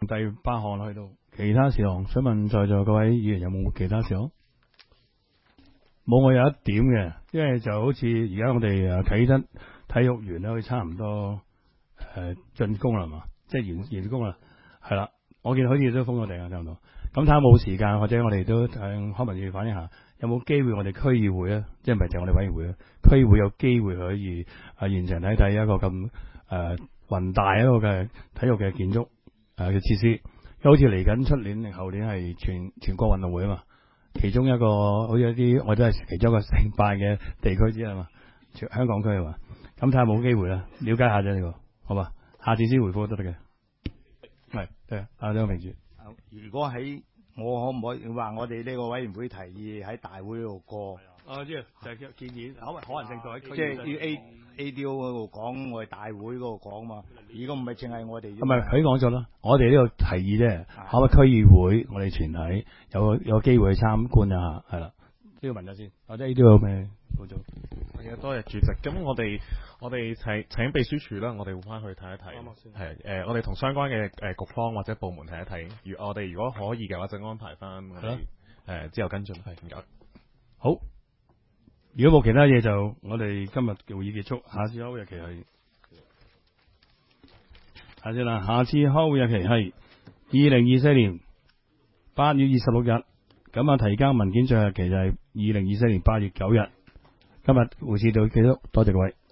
第8項去到其他事項，想問在座各位議員有冇其他事項？冇，我有一點嘅，因為就好似而家我哋啟德體育園咧，佢差唔多竣工啦嘛，即係完工啦，係啦。我見好似都封咗頂啊，差唔多。咁睇下冇時間，或者我哋都向康文署反映下，有冇機會我哋區議會咧，即係唔係就我哋委員會咧，區議會有機會可以現場睇一個咁宏大一個嘅體育嘅建築嘅設施。好似嚟緊出年定後年係全國運動會啊嘛，其中一個好似一啲我都係其中一個承辦嘅地區之一啊嘛，香港區啊嘛。咁睇下冇機會啦，了解下啫呢個，好嘛？下次先回覆都得嘅。係，對啊，阿張明主。 如果喺我可唔可以話我哋呢個委員會提議喺大會度過？ 我知就係建議可能性在即係要 ADO 嗰度講，我哋大會嗰度講嘛。如果唔係淨係我哋， 唔係佢講咗啦。我哋呢個提議啫，可唔可以區議會我哋全體有機會去參觀一下？係啦，都要問下先。或者 ADO 有咩補充？ 係啊，多謝主席。咁我哋請秘書處啦，我哋會翻去睇一睇。係我哋同相關嘅局方或者部門睇一睇。我哋如果可以嘅話，就安排翻我哋之後跟進。係唔該。 好。如果冇其他嘢，就我哋今日嘅會議結束。下次開會日期係下次啦。下次開會日期係2024年8月26日。咁啊，提交文件最後日期就係2024年8月9日。今日會議到結束，多謝各位。